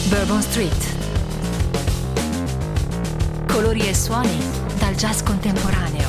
Bourbon Street. Colori e suoni dal jazz contemporaneo.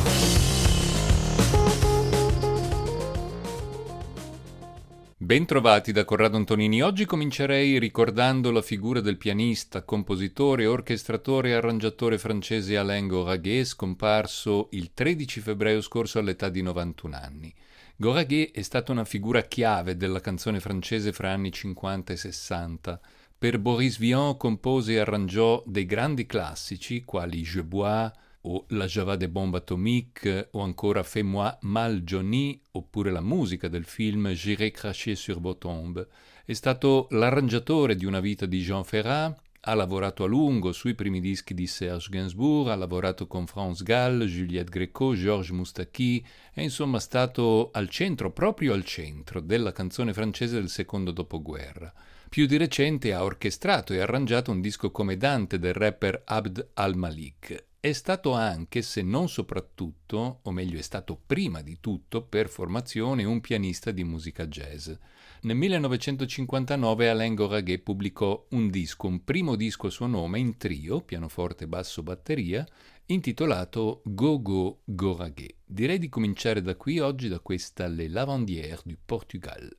Bentrovati da Corrado Antonini. Oggi comincerei ricordando la figura del pianista, compositore, orchestratore e arrangiatore francese Alain Goraguet, scomparso il 13 febbraio scorso all'età di 91 anni. Goraguet è stata una figura chiave della canzone francese fra anni 50 e 60. Per Boris Vian compose e arrangiò dei grandi classici quali Je bois o La Java des bombes atomiques o ancora Fais-moi mal Johnny oppure la musica del film J'irai cracher sur vos tombes. È stato l'arrangiatore di Una vita di Jean Ferrat, ha lavorato a lungo sui primi dischi di Serge Gainsbourg, ha lavorato con France Gall, Juliette Gréco, Georges Moustaki, è insomma stato al centro, proprio al centro, della canzone francese del secondo dopoguerra. Più di recente ha orchestrato e arrangiato un disco come Dante del rapper Abd al-Malik. È stato anche, se non soprattutto, o meglio è stato prima di tutto, per formazione un pianista di musica jazz. Nel 1959 Alain Goraguet pubblicò un primo disco a suo nome in trio, pianoforte, basso, batteria, intitolato Go Go Goraguet. Direi di cominciare da qui oggi, da questa Les Lavandières du Portugal.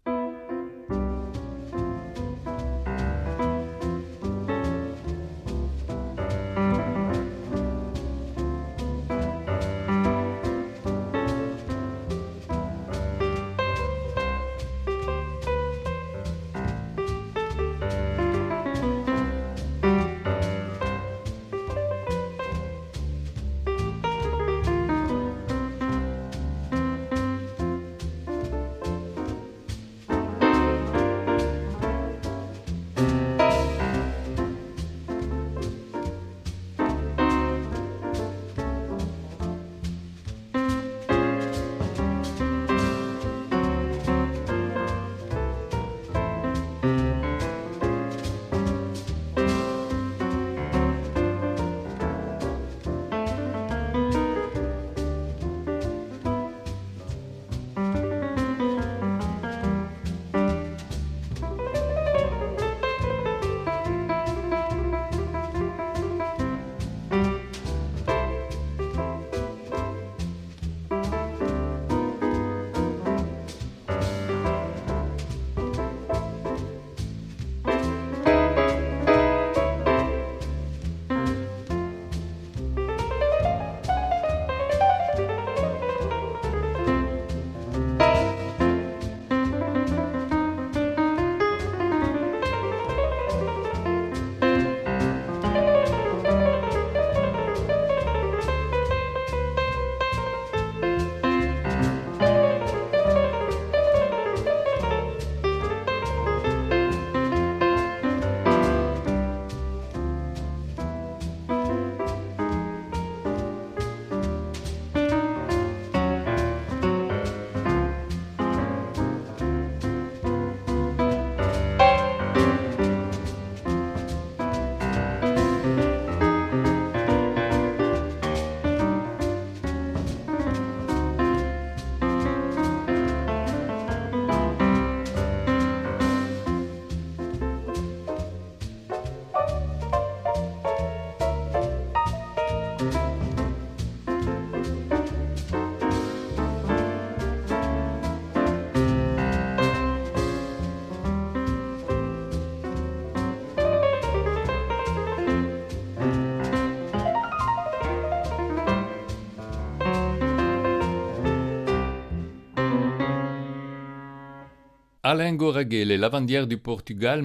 Alain Goraguet, Les Lavandières du Portugal,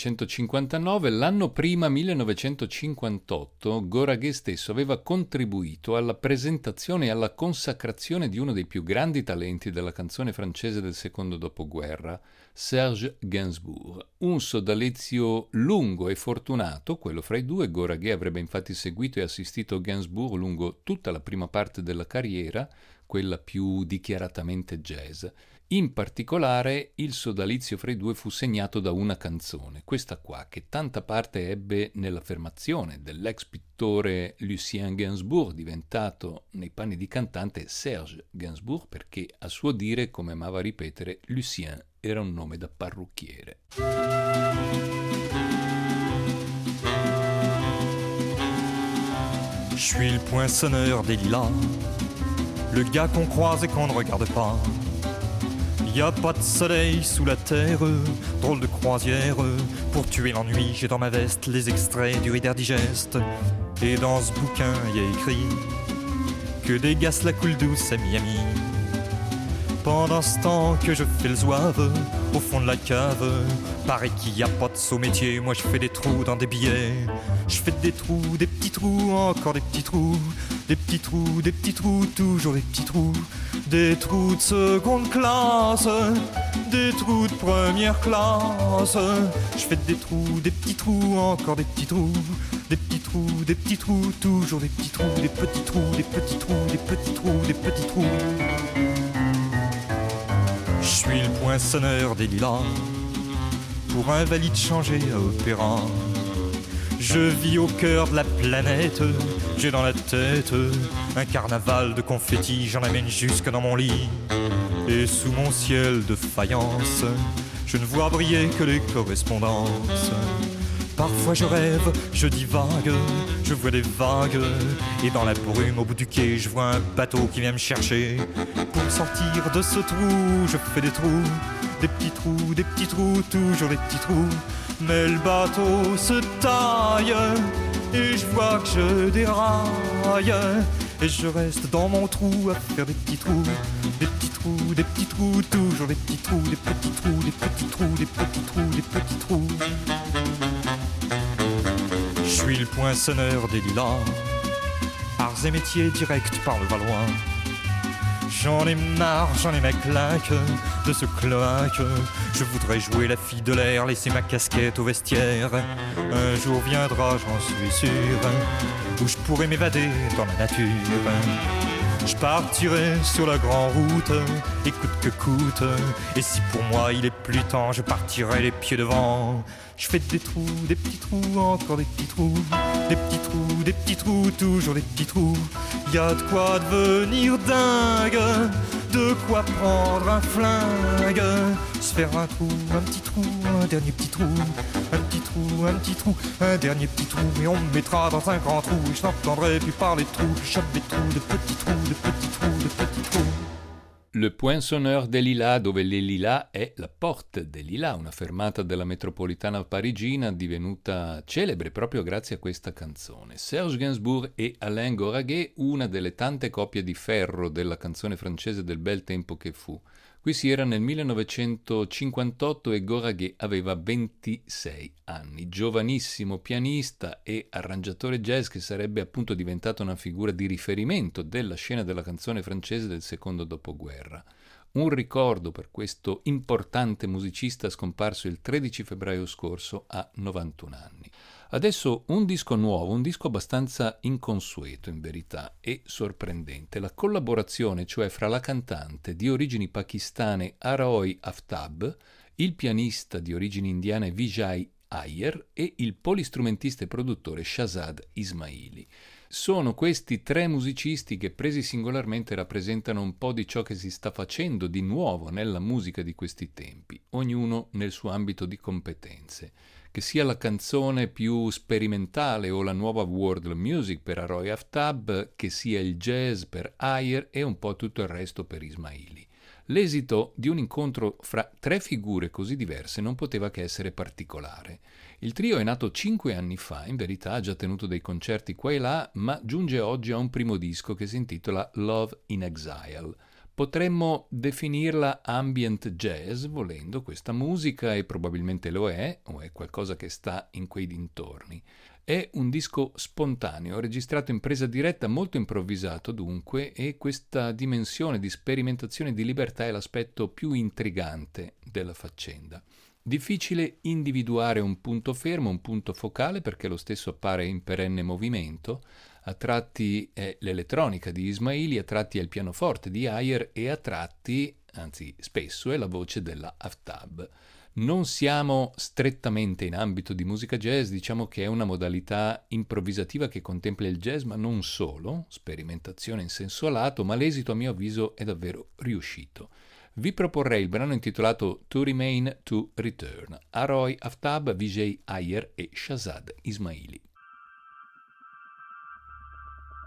1959. L'anno prima, 1958, Goraguet stesso aveva contribuito alla presentazione e alla consacrazione di uno dei più grandi talenti della canzone francese del secondo dopoguerra, Serge Gainsbourg. Un sodalizio lungo e fortunato, quello fra i due. Goraguet avrebbe infatti seguito e assistito Gainsbourg lungo tutta la prima parte della carriera, quella più dichiaratamente jazz. In particolare, il sodalizio fra i due fu segnato da una canzone, questa qua, che tanta parte ebbe nell'affermazione dell'ex pittore Lucien Gainsbourg, diventato nei panni di cantante Serge Gainsbourg, perché a suo dire, come amava ripetere, Lucien era un nome da parrucchiere. Je suis le poinçonneur des lilas, le gars qu'on croise et qu'on ne regarde pas. Y a pas de soleil sous la terre, drôle de croisière. Pour tuer l'ennui, j'ai dans ma veste les extraits du Reader Digest. Et dans ce bouquin, y a écrit que des gaz la coule douce à Miami. Pendant ce temps que je fais le zouave au fond de la cave, paraît qu'il y a pas de saut métier. Moi je fais des trous dans des billets. Je fais des trous, des petits trous, encore des petits trous. Des petits trous, des petits trous, toujours des petits trous. Des trous de seconde classe, des trous de première classe. Je fais des trous, des petits trous, encore des petits trous. Des petits trous, des petits trous, toujours des petits trous. Des petits trous, des petits trous, des petits trous, des petits trous. Je suis le poinçonneur des lilas, pour un valide changé à opéra. Je vis au cœur de la planète, j'ai dans la tête un carnaval de confettis, j'en amène jusque dans mon lit. Et sous mon ciel de faïence, je ne vois briller que les correspondances. Parfois je rêve, je divague, je vois des vagues. Et dans la brume au bout du quai, je vois un bateau qui vient me chercher. Pour sortir de ce trou, je fais des trous. Des petits trous, toujours des petits trous. Mais le bateau se taille et je vois que je déraille. Et je reste dans mon trou à faire des petits trous. Des petits trous, des petits trous, toujours des petits trous. Des petits trous, des petits trous, des petits trous, des petits trous. Je suis le poinçonneur des lilas, arts et métiers directs par le Valois. J'en ai marre, j'en ai ma claque de ce cloaque. Je voudrais jouer la fille de l'air, laisser ma casquette au vestiaire. Un jour viendra, j'en suis sûr, où je pourrai m'évader dans la nature. Je partirai sur la grande route, et coûte que coûte. Et si pour moi il est plus temps, je partirai les pieds devant. Je fais des trous, des petits trous, encore des petits trous. Des petits trous, des petits trous, toujours des petits trous. Y a de quoi devenir dingue, de quoi prendre un flingue. Se faire un trou, un petit trou, un dernier petit trou. Un petit trou, un petit trou, un dernier petit trou. Et on me mettra dans un grand trou, et je n'entendrai plus parler de trous. Je chope des trous, de petits trous, de petits trous, de petits trous. Le Poinçonneur des Lilas, dove les Lilas è la Porte des Lilas, una fermata della metropolitana parigina divenuta celebre proprio grazie a questa canzone. Serge Gainsbourg e Alain Goraguet, una delle tante coppie di ferro della canzone francese del bel tempo che fu. Qui si era nel 1958 e Goraguet aveva 26 anni, giovanissimo pianista e arrangiatore jazz che sarebbe appunto diventato una figura di riferimento della scena della canzone francese del secondo dopoguerra. Un ricordo per questo importante musicista scomparso il 13 febbraio scorso a 91 anni. Adesso un disco nuovo, un disco abbastanza inconsueto in verità e sorprendente, la collaborazione cioè fra la cantante di origini pakistane Aroy Aftab, il pianista di origini indiane Vijay Iyer e il polistrumentista e produttore Shahzad Ismaili. Sono questi tre musicisti che presi singolarmente rappresentano un po' di ciò che si sta facendo di nuovo nella musica di questi tempi, ognuno nel suo ambito di competenze. Che sia la canzone più sperimentale o la nuova world music per Aroy Aftab, che sia il jazz per Iyer e un po' tutto il resto per Ismaili. L'esito di un incontro fra tre figure così diverse non poteva che essere particolare. Il trio è nato 5 anni fa, in verità ha già tenuto dei concerti qua e là, ma giunge oggi a un primo disco che si intitola Love in Exile. Potremmo definirla ambient jazz, volendo, questa musica, e probabilmente lo è, o è qualcosa che sta in quei dintorni. È un disco spontaneo, registrato in presa diretta, molto improvvisato dunque, e questa dimensione di sperimentazione e di libertà è l'aspetto più intrigante della faccenda. Difficile individuare un punto fermo, un punto focale, perché lo stesso appare in perenne movimento. A tratti è l'elettronica di Ismaili, a tratti è il pianoforte di Iyer e a tratti, anzi spesso, è la voce della Aftab. Non siamo strettamente in ambito di musica jazz, diciamo che è una modalità improvvisativa che contempla il jazz, ma non solo, sperimentazione in senso lato, ma l'esito a mio avviso è davvero riuscito. Vi proporrei il brano intitolato To Remain, To Return, Aroy Aftab, Vijay Iyer e Shahzad Ismaili.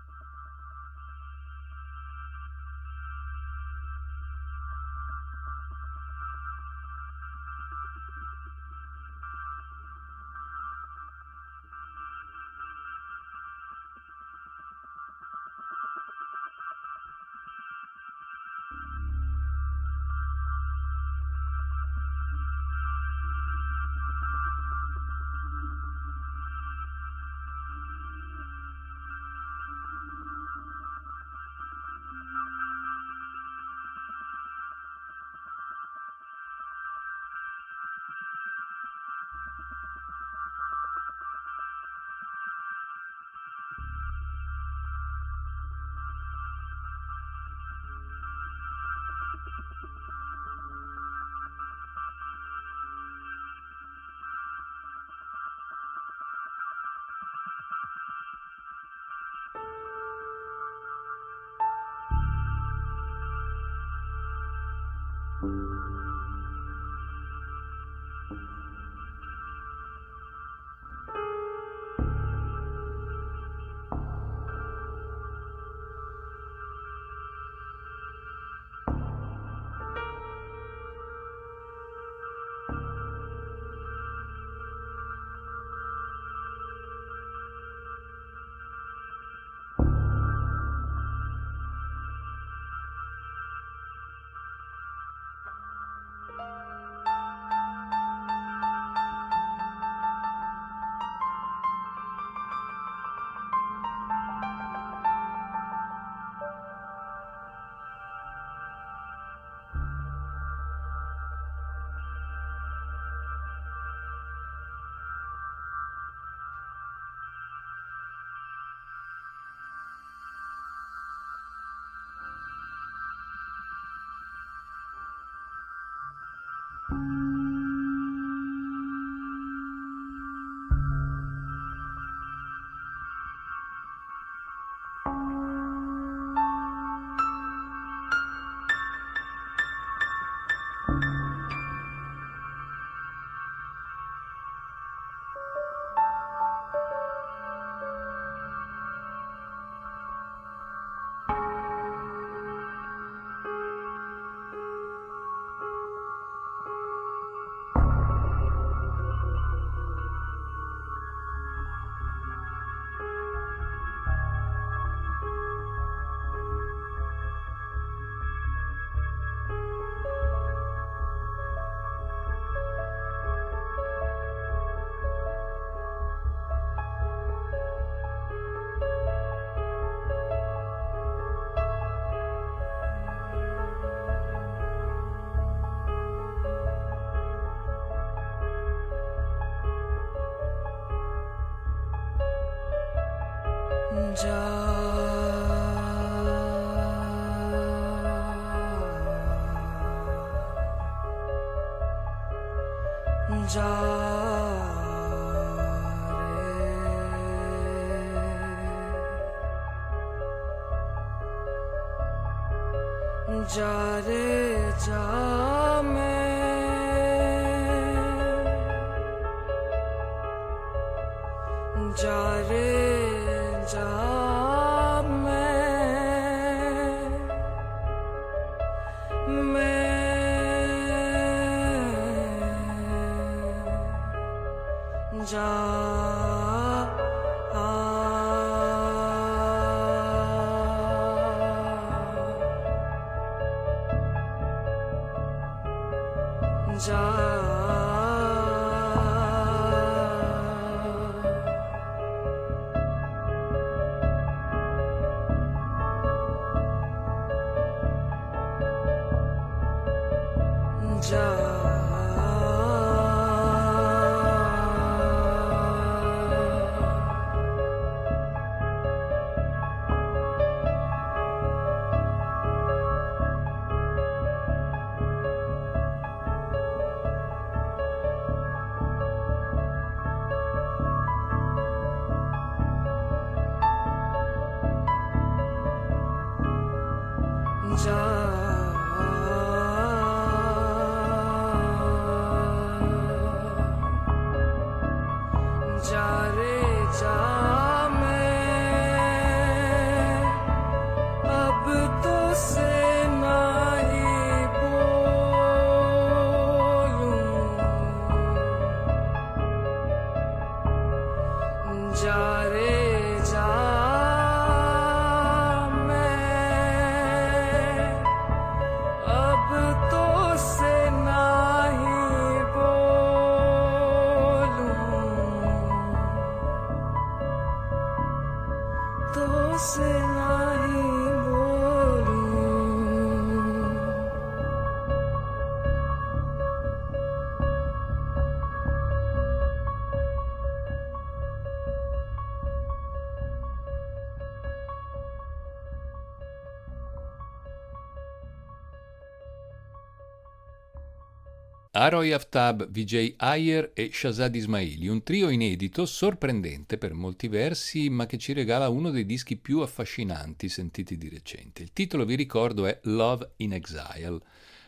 जा रे जा मैं जा रे जा मैं जा Aroy Aftab, Vijay Iyer e Shahzad Ismaili, un trio inedito, sorprendente per molti versi, ma che ci regala uno dei dischi più affascinanti sentiti di recente. Il titolo, vi ricordo, è Love in Exile.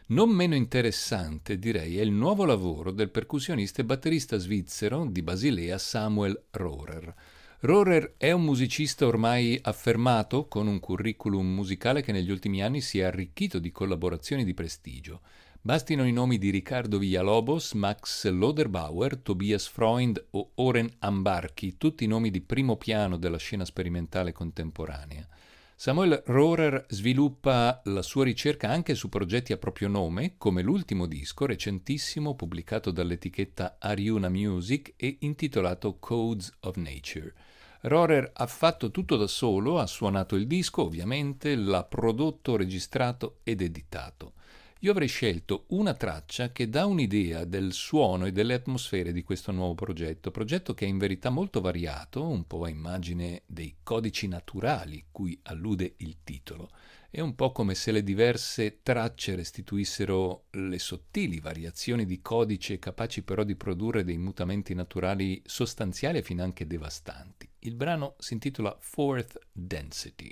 Non meno interessante, direi, è il nuovo lavoro del percussionista e batterista svizzero di Basilea Samuel Rohrer. Rohrer è un musicista ormai affermato, con un curriculum musicale che negli ultimi anni si è arricchito di collaborazioni di prestigio. Bastino i nomi di Riccardo Villalobos, Max Loderbauer, Tobias Freund o Oren Ambarchi, tutti nomi di primo piano della scena sperimentale contemporanea. Samuel Rohrer sviluppa la sua ricerca anche su progetti a proprio nome, come l'ultimo disco recentissimo pubblicato dall'etichetta Ariuna Music e intitolato Codes of Nature. Rohrer ha fatto tutto da solo, ha suonato il disco ovviamente, l'ha prodotto, registrato ed editato. Io avrei scelto una traccia che dà un'idea del suono e delle atmosfere di questo nuovo progetto che è in verità molto variato, un po' a immagine dei codici naturali cui allude il titolo. È un po' come se le diverse tracce restituissero le sottili variazioni di codice capaci però di produrre dei mutamenti naturali sostanziali e finanche devastanti. Il brano si intitola Fourth Density.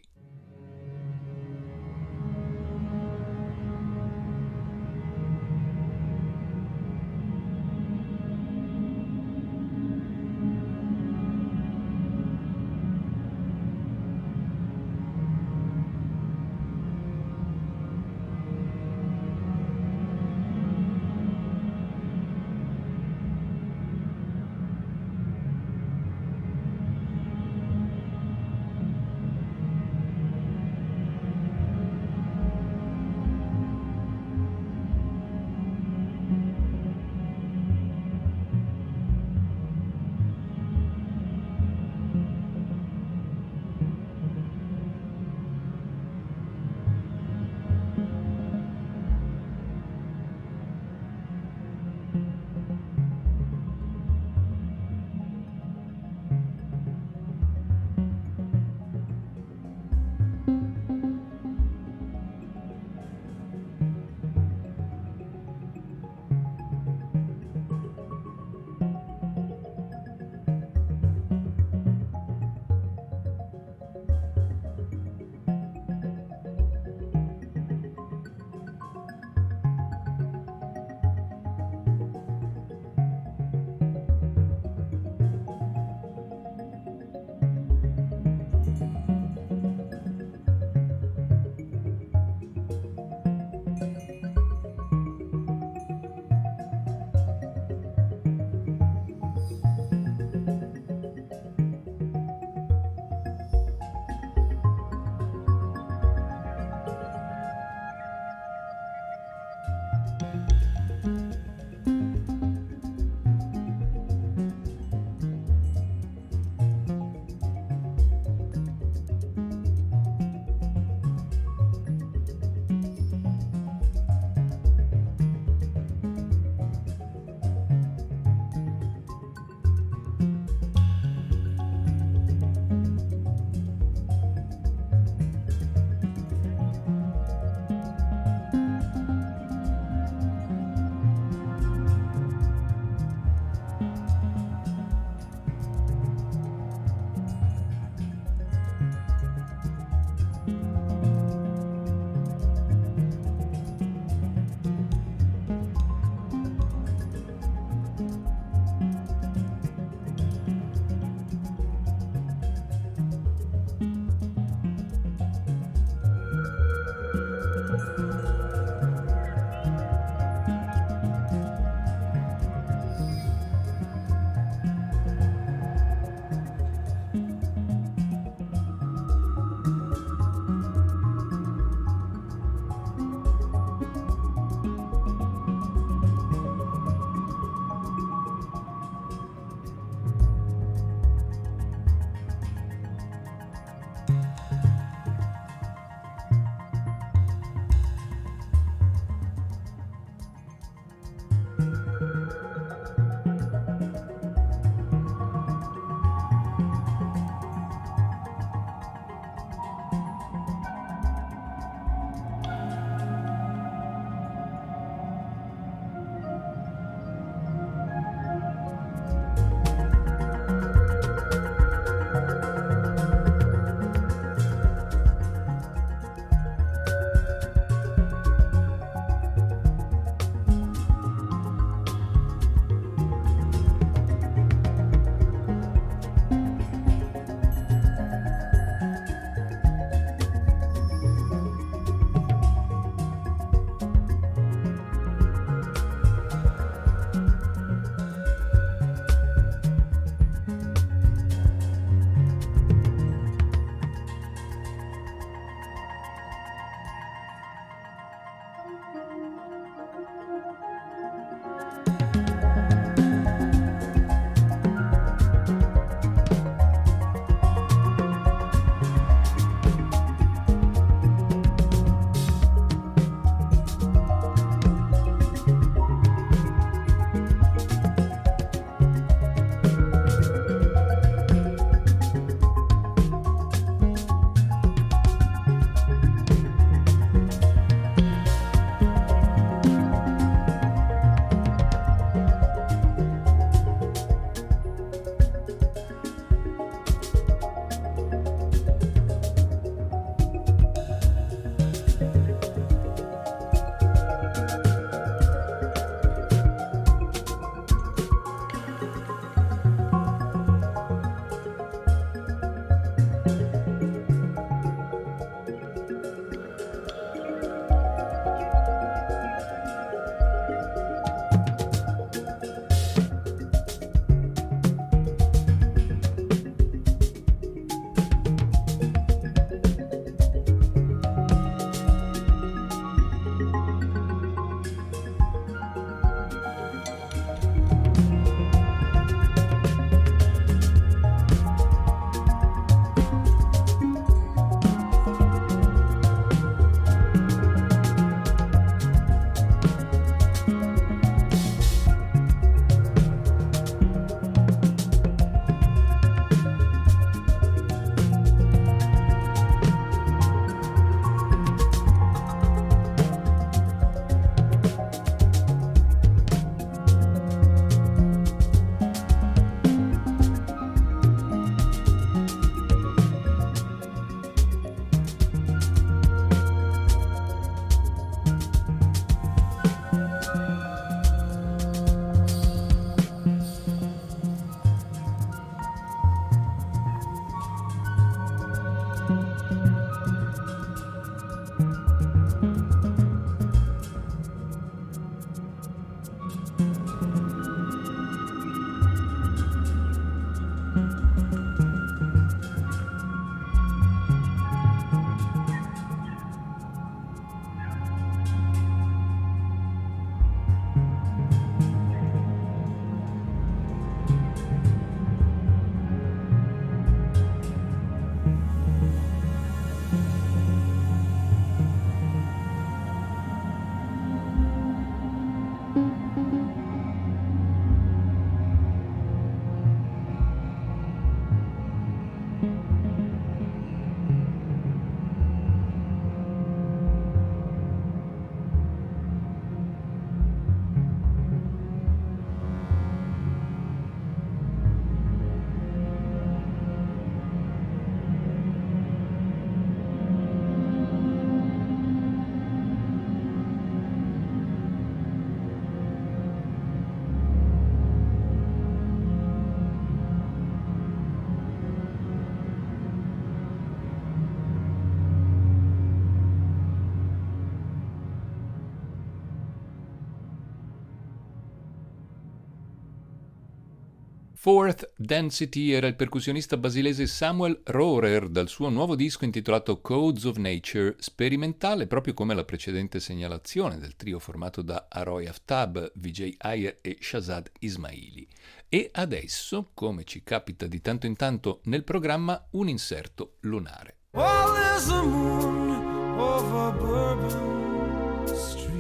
Fourth Density era il percussionista basilese Samuel Rohrer dal suo nuovo disco intitolato Codes of Nature, sperimentale proprio come la precedente segnalazione del trio formato da Aroy Aftab, Vijay Iyer e Shahzad Ismaili. E adesso, come ci capita di tanto in tanto nel programma, un inserto lunare. Well, there's a moon over Bourbon Street.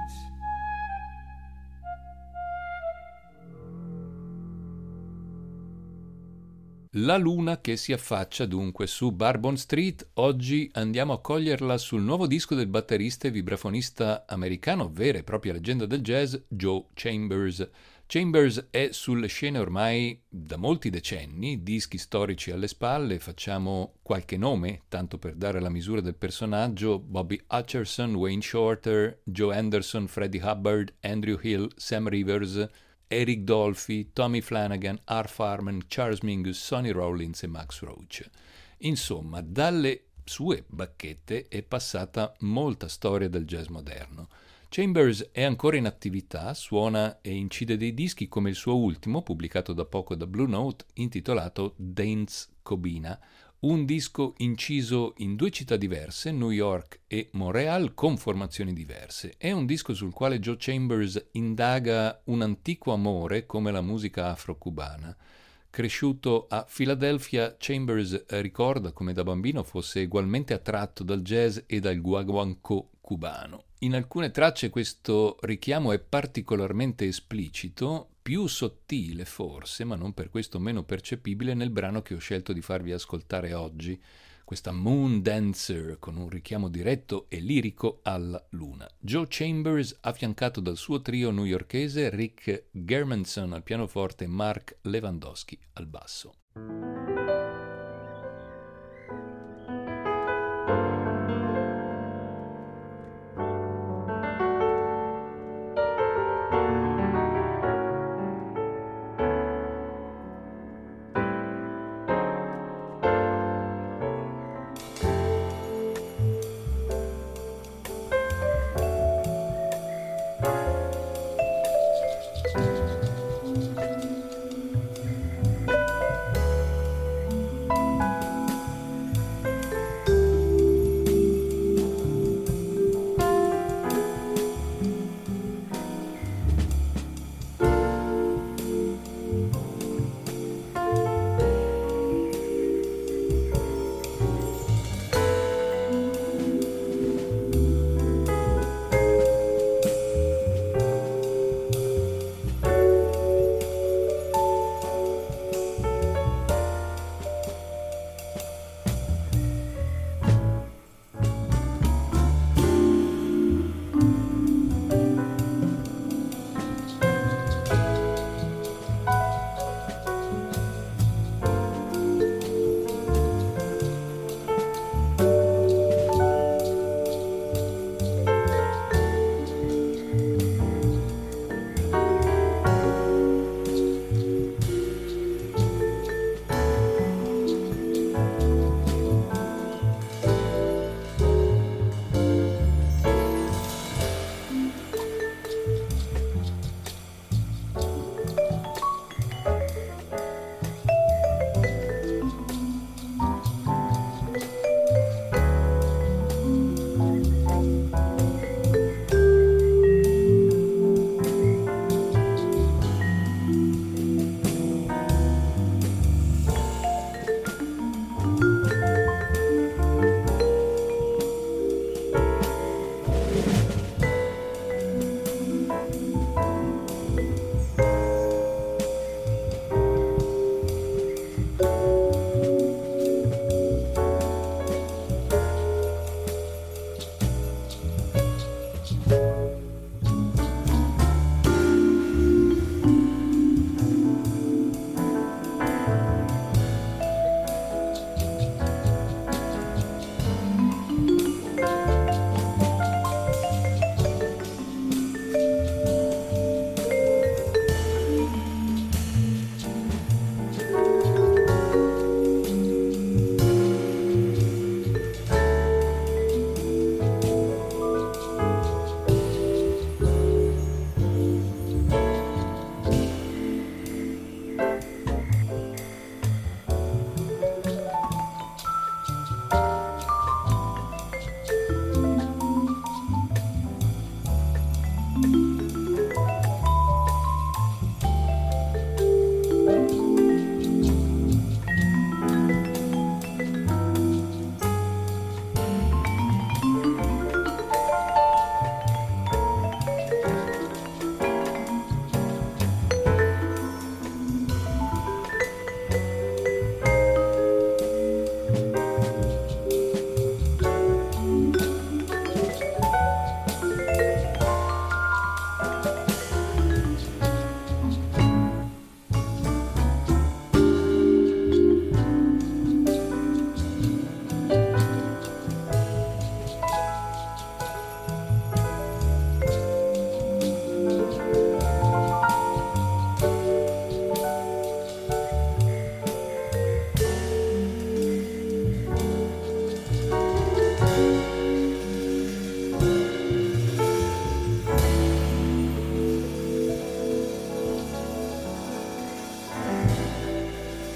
La luna che si affaccia dunque su Bourbon Street, oggi andiamo a coglierla sul nuovo disco del batterista e vibrafonista americano, vera e propria leggenda del jazz, Joe Chambers. Chambers è sulle scene ormai da molti decenni, dischi storici alle spalle, facciamo qualche nome, tanto per dare la misura del personaggio: Bobby Hutcherson, Wayne Shorter, Joe Anderson, Freddie Hubbard, Andrew Hill, Sam Rivers, Eric Dolphy, Tommy Flanagan, Art Farman, Charles Mingus, Sonny Rollins e Max Roach. Insomma, dalle sue bacchette è passata molta storia del jazz moderno. Chambers è ancora in attività, suona e incide dei dischi come il suo ultimo, pubblicato da poco da Blue Note, intitolato Dance Cobina, un disco inciso in 2 città diverse, New York e Montreal, con formazioni diverse. È un disco sul quale Joe Chambers indaga un antico amore come la musica afro-cubana. Cresciuto a Philadelphia, Chambers ricorda come da bambino fosse ugualmente attratto dal jazz e dal guaguancó cubano. In alcune tracce questo richiamo è particolarmente esplicito, più sottile forse, ma non per questo meno percepibile nel brano che ho scelto di farvi ascoltare oggi, questa Moon Dancer con un richiamo diretto e lirico alla luna. Joe Chambers affiancato dal suo trio newyorkese Rick Germanson al pianoforte e Mark Lewandowski al basso.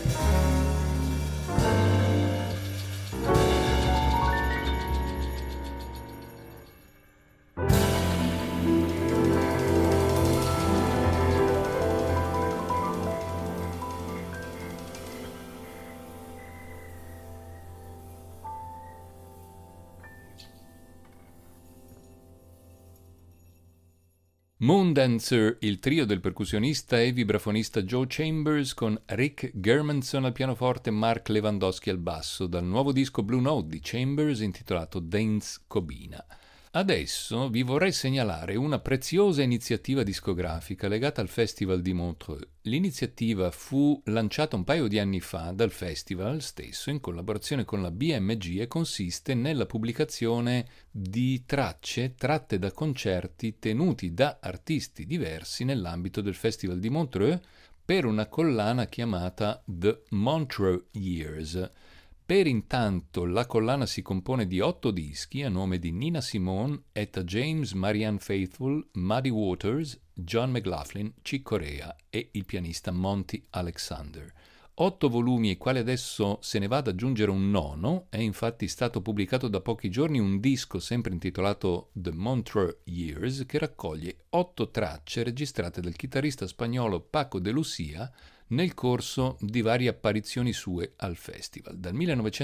Moondancer, il trio del percussionista e vibrafonista Joe Chambers con Rick Germanson al pianoforte e Mark Lewandowski al basso, dal nuovo disco Blue Note di Chambers intitolato Dance Cobina. Adesso vi vorrei segnalare una preziosa iniziativa discografica legata al Festival di Montreux. L'iniziativa fu lanciata un paio di anni fa dal festival stesso in collaborazione con la BMG e consiste nella pubblicazione di tracce tratte da concerti tenuti da artisti diversi nell'ambito del Festival di Montreux per una collana chiamata The Montreux Years. Per intanto la collana si compone di 8 dischi a nome di Nina Simone, Etta James, Marianne Faithfull, Muddy Waters, John McLaughlin, Chick Corea e il pianista Monty Alexander. 8 volumi ai quali adesso se ne va ad aggiungere un nono, è infatti stato pubblicato da pochi giorni un disco sempre intitolato The Montreux Years che raccoglie 8 tracce registrate dal chitarrista spagnolo Paco de Lucia nel corso di varie apparizioni sue al festival, dal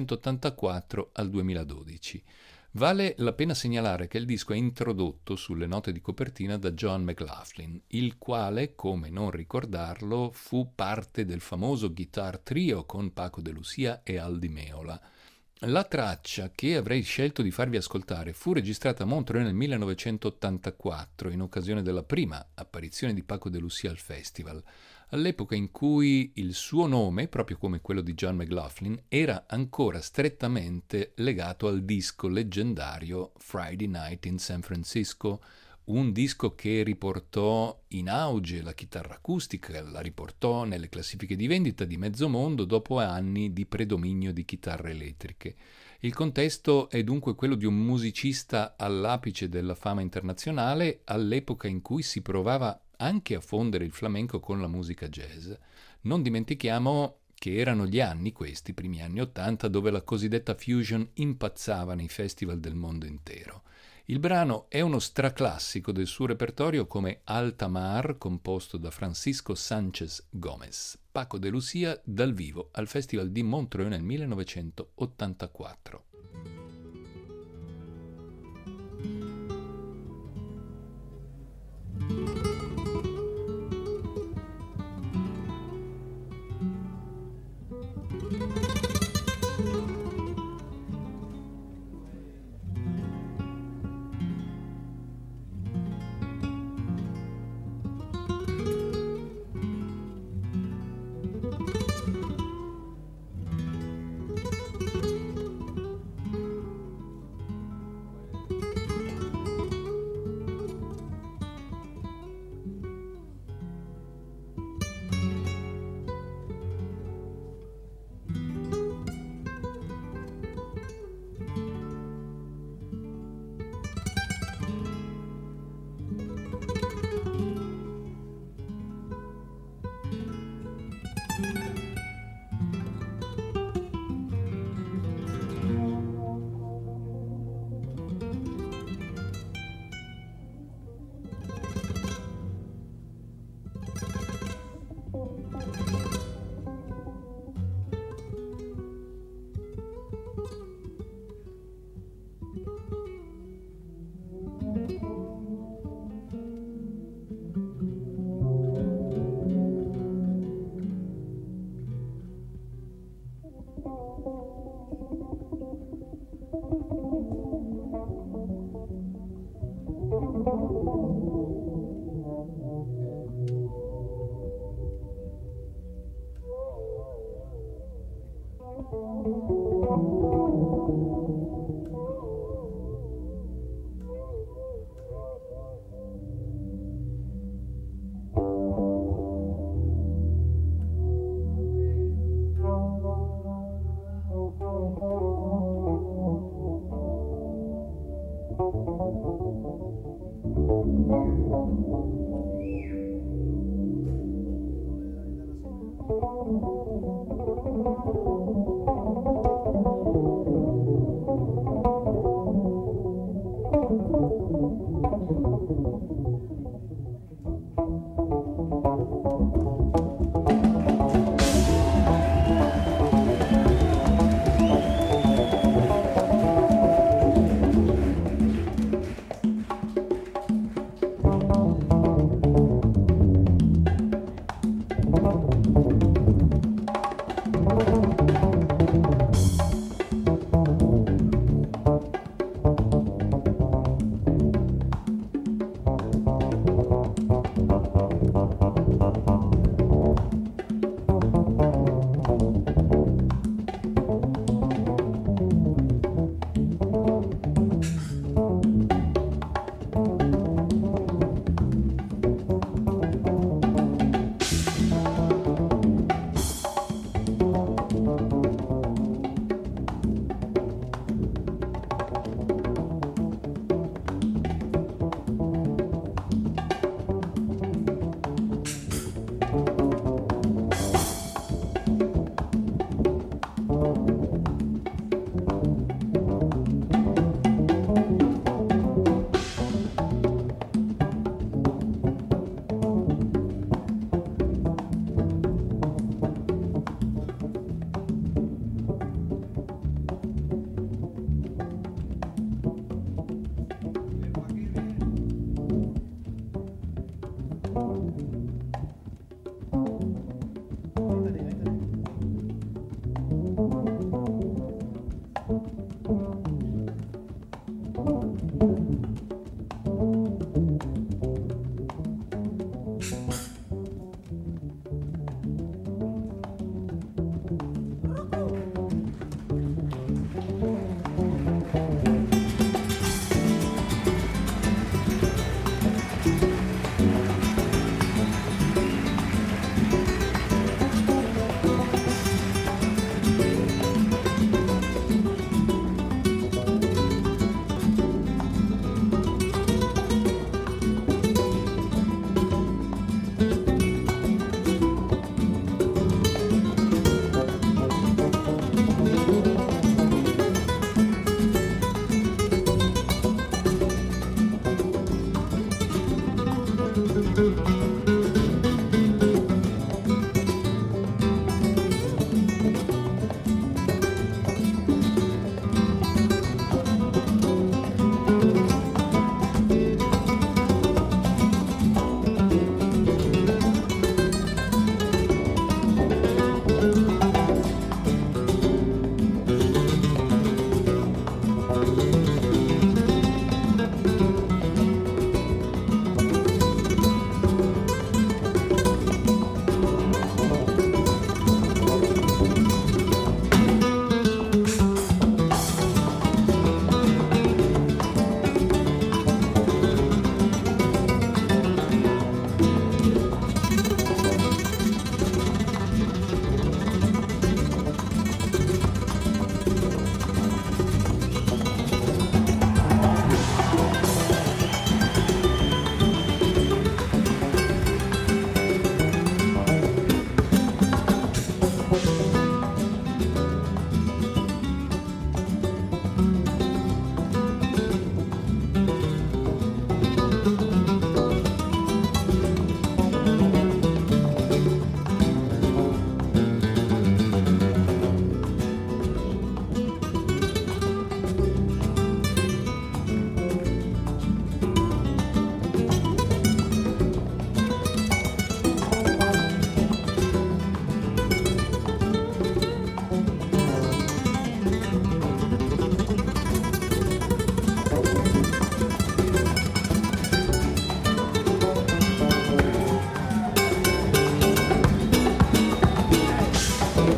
1984 al 2012. Vale la pena segnalare che il disco è introdotto sulle note di copertina da John McLaughlin, il quale, come non ricordarlo, fu parte del famoso Guitar Trio con Paco de Lucia e Al Di Meola. La traccia che avrei scelto di farvi ascoltare fu registrata a Montreux nel 1984, in occasione della prima apparizione di Paco de Lucia al festival, all'epoca in cui il suo nome, proprio come quello di John McLaughlin, era ancora strettamente legato al disco leggendario Friday Night in San Francisco, un disco che riportò in auge la chitarra acustica, la riportò nelle classifiche di vendita di mezzo mondo dopo anni di predominio di chitarre elettriche. Il contesto è dunque quello di un musicista all'apice della fama internazionale all'epoca in cui si provava anche a fondere il flamenco con la musica jazz. Non dimentichiamo che erano gli anni, questi primi anni '80, dove la cosiddetta fusion impazzava nei festival del mondo intero. Il brano è uno straclassico del suo repertorio come Alta Mar, composto da Francisco Sánchez Gómez. Paco de Lucia dal vivo al Festival di Montreux nel 1984.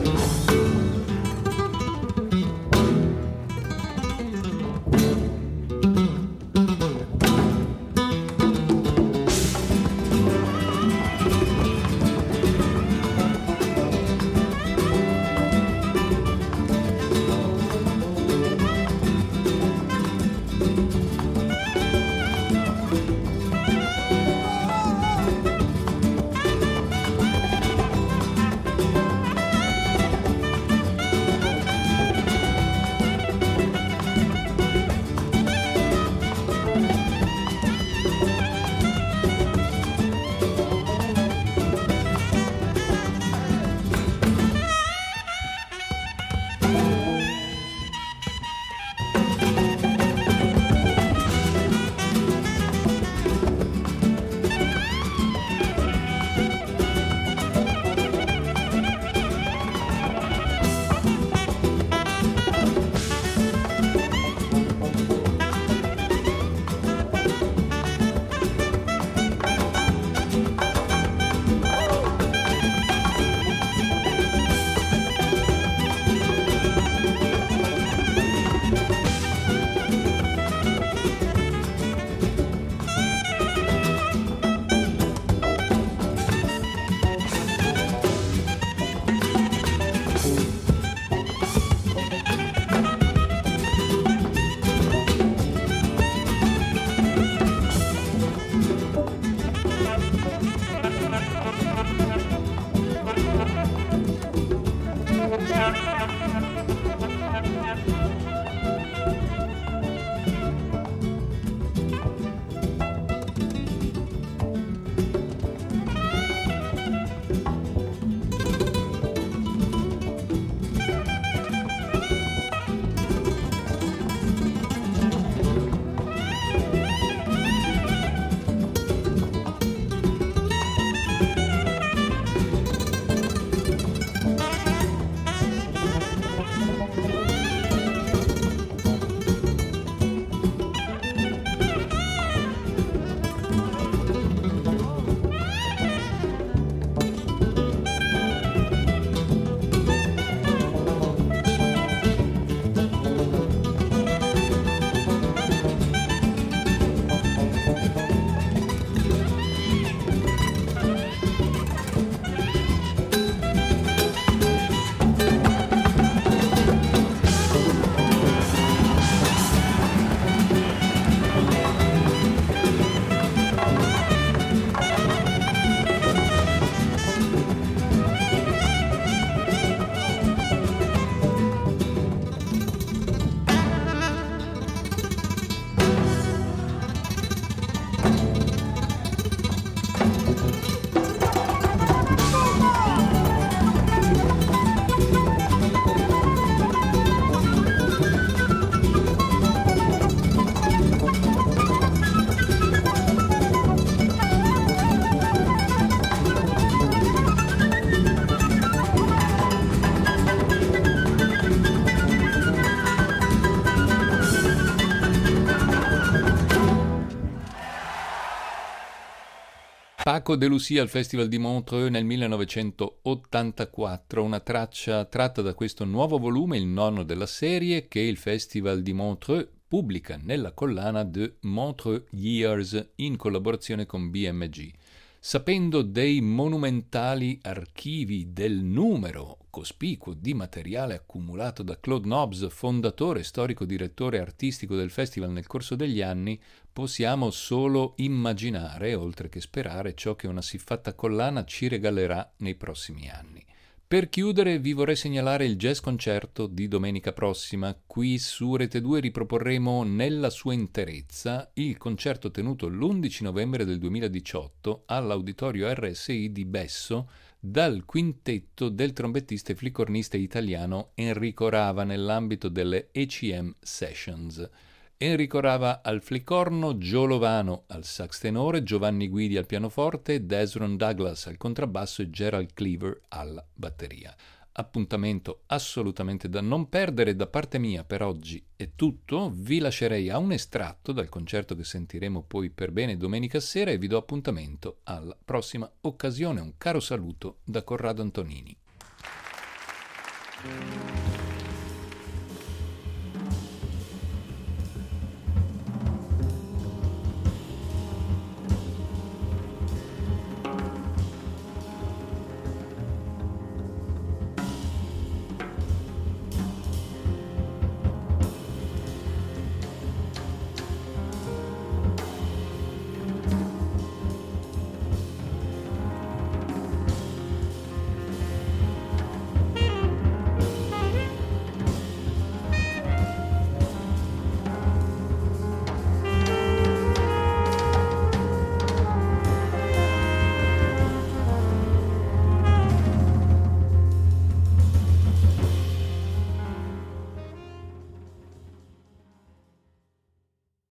Paco de Lucia al Festival di Montreux nel 1984, una traccia tratta da questo nuovo volume, il nono della serie, che il Festival di Montreux pubblica nella collana The Montreux Years in collaborazione con BMG. Sapendo dei monumentali archivi del numero cospicuo di materiale accumulato da Claude Nobs, fondatore, storico, direttore artistico del festival nel corso degli anni, possiamo solo immaginare, oltre che sperare, ciò che una siffatta collana ci regalerà nei prossimi anni. Per chiudere vi vorrei segnalare il jazz concerto di domenica prossima. Qui su Rete 2 riproporremo nella sua interezza il concerto tenuto l'11 novembre del 2018 all'Auditorio RSI di Besso dal quintetto del trombettista e flicornista italiano Enrico Rava nell'ambito delle ECM Sessions. Enrico Rava al flicorno, Gio Lovano al sax tenore, Giovanni Guidi al pianoforte, Desron Douglas al contrabbasso e Gerald Cleaver alla batteria. Appuntamento assolutamente da non perdere. Da parte mia per oggi è tutto, vi lascerei a un estratto dal concerto che sentiremo poi per bene domenica sera e vi do appuntamento alla prossima occasione. Un caro saluto da Corrado Antonini. Thank